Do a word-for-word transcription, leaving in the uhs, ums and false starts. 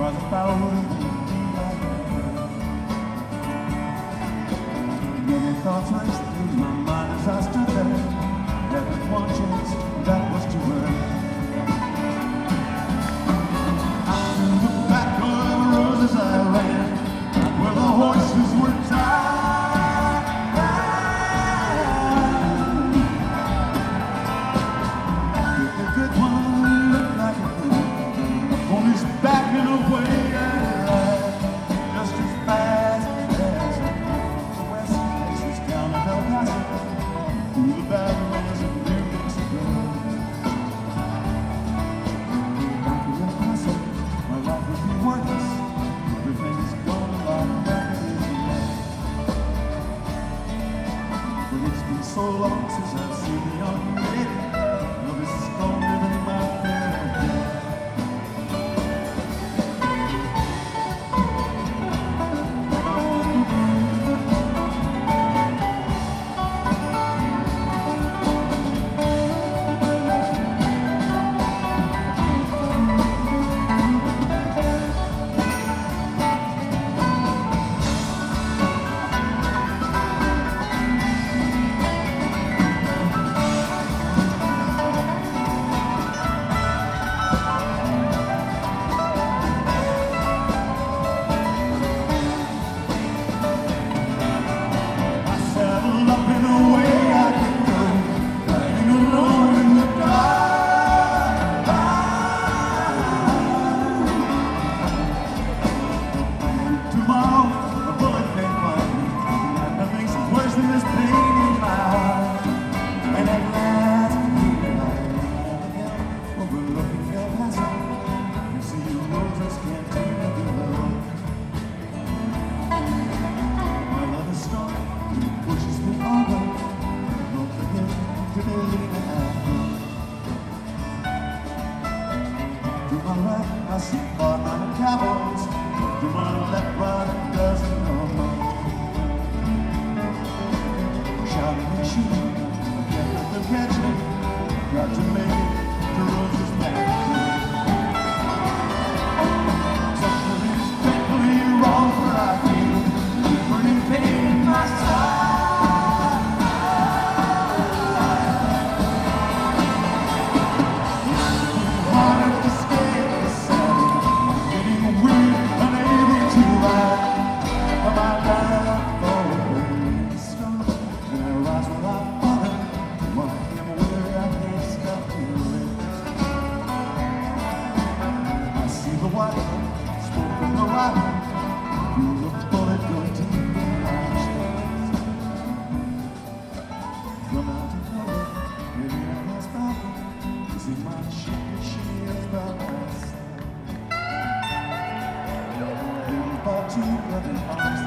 the power of many thoughts raced through my mind as I stood there. There was one chance, that was to earn. I looked back over the road as I ran, where the horses were tied. The good one looked like a fool, the pony's backing away, just as fast as the west Texas down to El Paso, through the Badlands of New Mexico. Back to El Paso, my life would be worthless. Everything's gone like that it is now. But it's been so long since I've seen the young lady. Now this is gone living my fairy tale. To my right, I see far mountain cowboys. To my left, right, a dozen or more. Shouting and shooting, I can't let them catch me. Got to make it to Rose's back. Something is definitely wrong where I feel burning pain in my side. Two loving arms